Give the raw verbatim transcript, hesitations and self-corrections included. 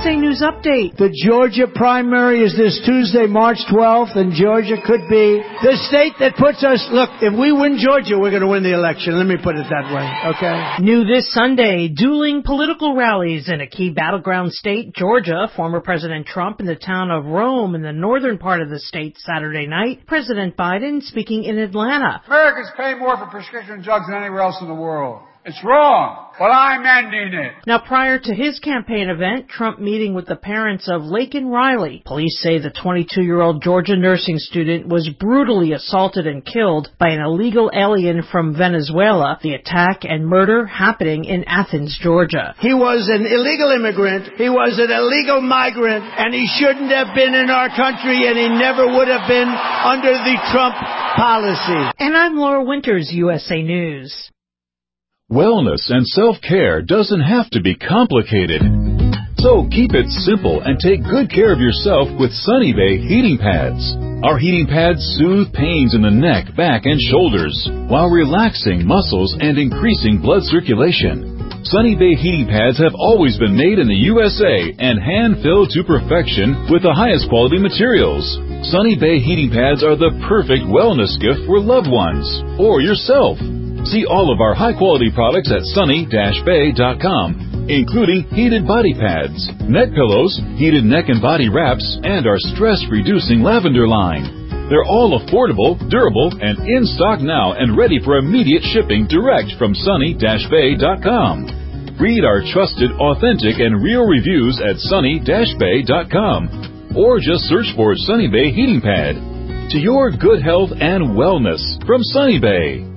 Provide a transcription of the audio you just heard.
S A News Update. The Georgia primary is this Tuesday, March twelfth, and Georgia could be the state that puts us, look, if we win Georgia, we're going to win the election. Let me put it that way, okay? New this Sunday, dueling political rallies in a key battleground state, Georgia. Former President Trump in the town of Rome in the northern part of the state Saturday night. President Biden speaking in Atlanta. Americans pay more for prescription drugs than anywhere else in the world. It's wrong, but I'm ending it. Now, prior to his campaign event, Trump meeting with the parents of Laken Riley. Police say the twenty-two-year-old Georgia nursing student was brutally assaulted and killed by an illegal alien from Venezuela. The attack and murder happening in Athens, Georgia. He was an illegal immigrant. He was an illegal migrant, and he shouldn't have been in our country, and he never would have been under the Trump policy. And I'm Laura Winters, U S A News. Wellness and self-care doesn't have to be complicated. So keep it simple and take good care of yourself with Sunny Bay heating pads. Our heating pads soothe pains in the neck, back, and shoulders while relaxing muscles and increasing blood circulation. Sunny Bay heating pads have always been made in the U S A and hand-filled to perfection with the highest quality materials. Sunny Bay heating pads are the perfect wellness gift for loved ones or yourself. See all of our high-quality products at sunny dash bay dot com, including heated body pads, neck pillows, heated neck and body wraps, and our stress-reducing lavender line. They're all affordable, durable, and in stock now and ready for immediate shipping direct from sunny dash bay dot com. Read our trusted, authentic, and real reviews at sunny dash bay dot com or just search for Sunny Bay Heating Pad. To your good health and wellness from Sunny Bay.